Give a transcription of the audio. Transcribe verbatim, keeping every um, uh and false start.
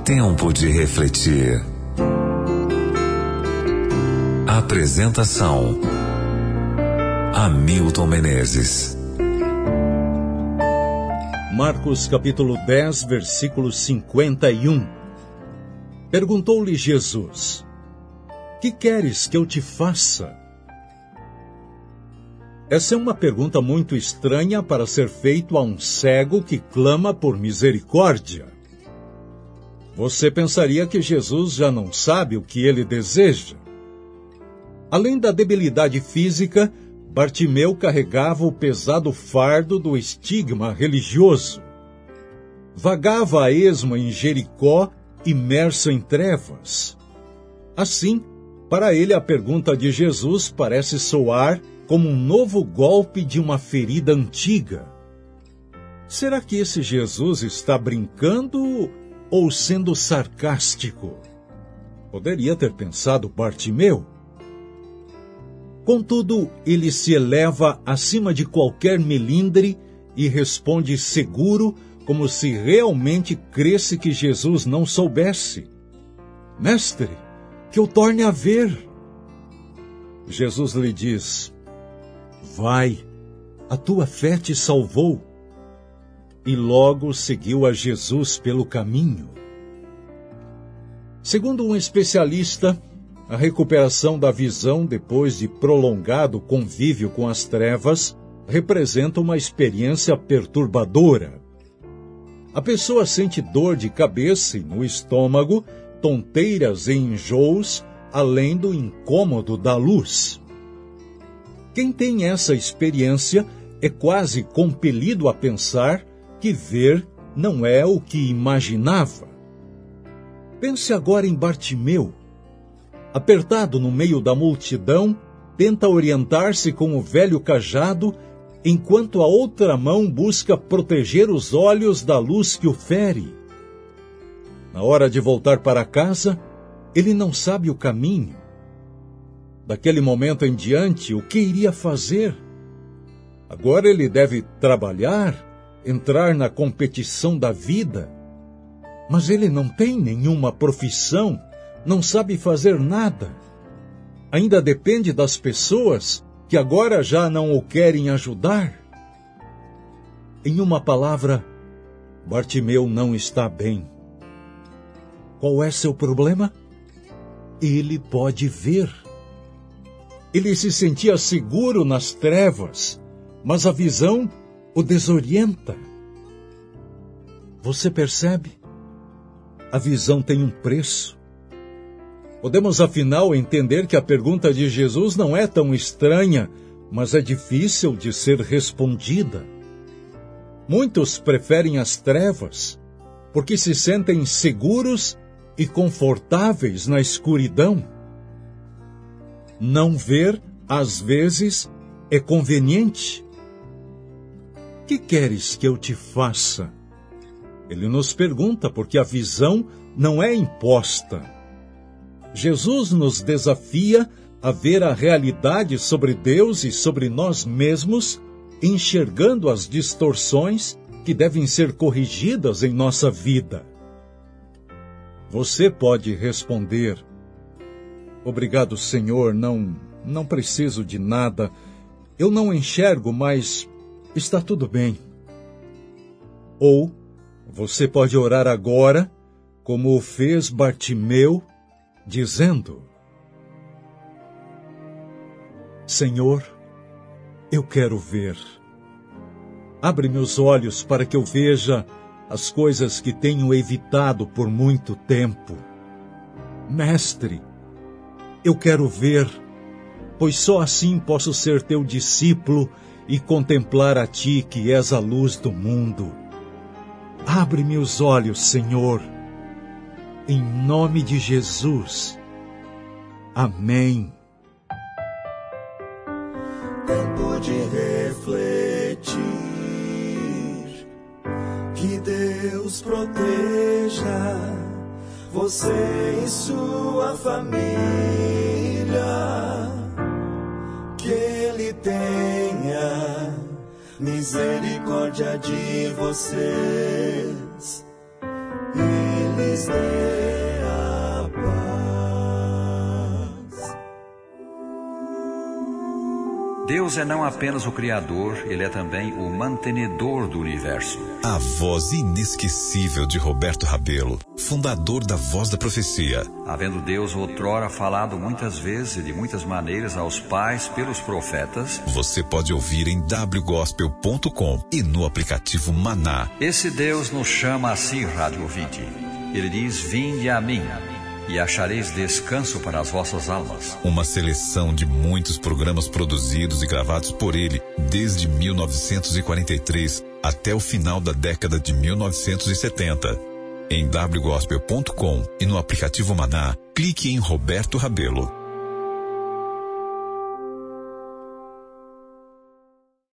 Tempo de refletir. Apresentação: Hamilton Menezes. Marcos capítulo dez, versículo cinquenta e um. Perguntou-lhe Jesus: Que queres que eu te faça? Essa é uma pergunta muito estranha para ser feita a um cego que clama por misericórdia. Você pensaria que Jesus já não sabe o que ele deseja. Além da debilidade física, Bartimeu carregava o pesado fardo do estigma religioso. Vagava a esmo em Jericó, imerso em trevas. Assim, para ele a pergunta de Jesus parece soar como um novo golpe de uma ferida antiga. Será que esse Jesus está brincando ou sendo sarcástico? Poderia ter pensado Bartimeu. Contudo, ele se eleva acima de qualquer melindre e responde seguro, como se realmente cresse que Jesus não soubesse. Mestre, que eu torne a ver. Jesus lhe diz: Vai, a tua fé te salvou. E logo seguiu a Jesus pelo caminho. Segundo um especialista, a recuperação da visão depois de prolongado convívio com as trevas representa uma experiência perturbadora. A pessoa sente dor de cabeça e no estômago, tonteiras e enjoos, além do incômodo da luz. Quem tem essa experiência é quase compelido a pensar que ver não é o que imaginava. Pense agora em Bartimeu. Apertado no meio da multidão, tenta orientar-se com o velho cajado, enquanto a outra mão busca proteger os olhos da luz que o fere. Na hora de voltar para casa, ele não sabe o caminho. Daquele momento em diante, o que iria fazer? Agora ele deve trabalhar, entrar na competição da vida. Mas ele não tem nenhuma profissão, não sabe fazer nada. Ainda depende das pessoas que agora já não o querem ajudar. Em uma palavra, Bartimeu não está bem. Qual é seu problema? Ele pode ver. Ele se sentia seguro nas trevas, mas a visão o desorienta. Você percebe? A visão tem um preço. Podemos, afinal, entender que a pergunta de Jesus não é tão estranha, mas é difícil de ser respondida. Muitos preferem as trevas, porque se sentem seguros e confortáveis na escuridão. Não ver, às vezes, é conveniente. Que queres que eu te faça? Ele nos pergunta porque a visão não é imposta. Jesus nos desafia a ver a realidade sobre Deus e sobre nós mesmos, enxergando as distorções que devem ser corrigidas em nossa vida. Você pode responder: Obrigado, Senhor, não, não preciso de nada. Eu não enxergo, mas está tudo bem. Ou você pode orar agora, como o fez Bartimeu, dizendo: Senhor, eu quero ver. Abre meus olhos para que eu veja as coisas que tenho evitado por muito tempo. Mestre, eu quero ver, pois só assim posso ser teu discípulo e contemplar a ti que és a luz do mundo. Abre-me os olhos, Senhor, em nome de Jesus. Amém. Tempo de refletir, que Deus proteja você e sua família, que Ele tenha misericórdia de vocês. Ele lhes dê a paz. Deus é não apenas o Criador, Ele é também o mantenedor do universo. A voz inesquecível de Roberto Rabelo, fundador da Voz da Profecia. Havendo Deus outrora falado muitas vezes e de muitas maneiras aos pais pelos profetas, você pode ouvir em w gospel ponto com e no aplicativo Maná. Esse Deus nos chama assim, rádio ouvinte. Ele diz: vinde a mim, e achareis descanso para as vossas almas. Uma seleção de muitos programas produzidos e gravados por ele desde mil novecentos e quarenta e três até o final da década de mil novecentos e setenta. Em w gospel ponto com e no aplicativo Maná, clique em Roberto Rabelo.